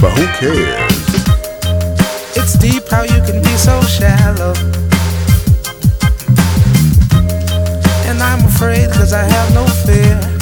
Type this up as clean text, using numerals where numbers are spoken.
but who cares? It's deep how you can be so shallow. And I'm afraid 'cause I have no fear.